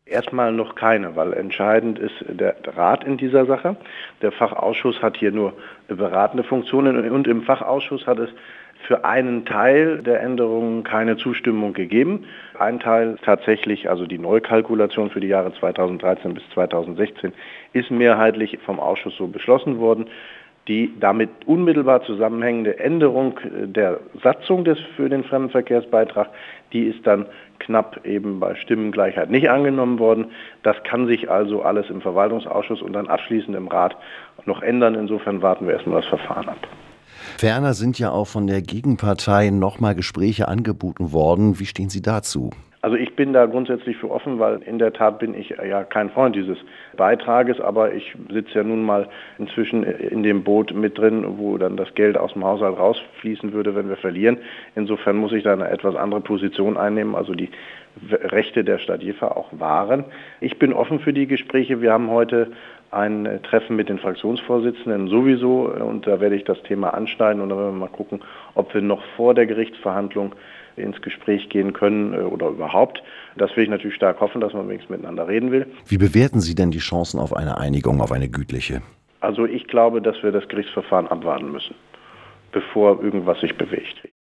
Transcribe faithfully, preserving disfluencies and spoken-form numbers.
Erstmal noch keine, weil entscheidend ist der Rat in dieser Sache. Der Fachausschuss hat hier nur beratende Funktionen und im Fachausschuss hat es für einen Teil der Änderungen keine Zustimmung gegeben. Ein Teil tatsächlich, also die Neukalkulation für die Jahre zweitausenddreizehn bis zweitausendsechzehn, ist mehrheitlich vom Ausschuss so beschlossen worden. Die damit unmittelbar zusammenhängende Änderung der Satzung des für den Fremdenverkehrsbeitrag, die ist dann knapp eben bei Stimmengleichheit nicht angenommen worden. Das kann sich also alles im Verwaltungsausschuss und dann abschließend im Rat noch ändern. Insofern warten wir erstmal das Verfahren ab. Ferner sind ja auch von der Gegenpartei nochmal Gespräche angeboten worden. Wie stehen Sie dazu? Also ich bin da grundsätzlich für offen, weil in der Tat bin ich ja kein Freund dieses Beitrages, aber ich sitze ja nun mal inzwischen in dem Boot mit drin, wo dann das Geld aus dem Haushalt rausfließen würde, wenn wir verlieren. Insofern muss ich da eine etwas andere Position einnehmen, also die Rechte der Stadt Jever auch wahren. Ich bin offen für die Gespräche. Wir haben heute ein Treffen mit den Fraktionsvorsitzenden sowieso und da werde ich das Thema anschneiden und dann werden wir mal gucken, ob wir noch vor der Gerichtsverhandlung ins Gespräch gehen können oder überhaupt. Das will ich natürlich stark hoffen, dass man wenigstens miteinander reden will. Wie bewerten Sie denn die Chancen auf eine Einigung, auf eine gütliche? Also ich glaube, dass wir das Gerichtsverfahren abwarten müssen, bevor irgendwas sich bewegt.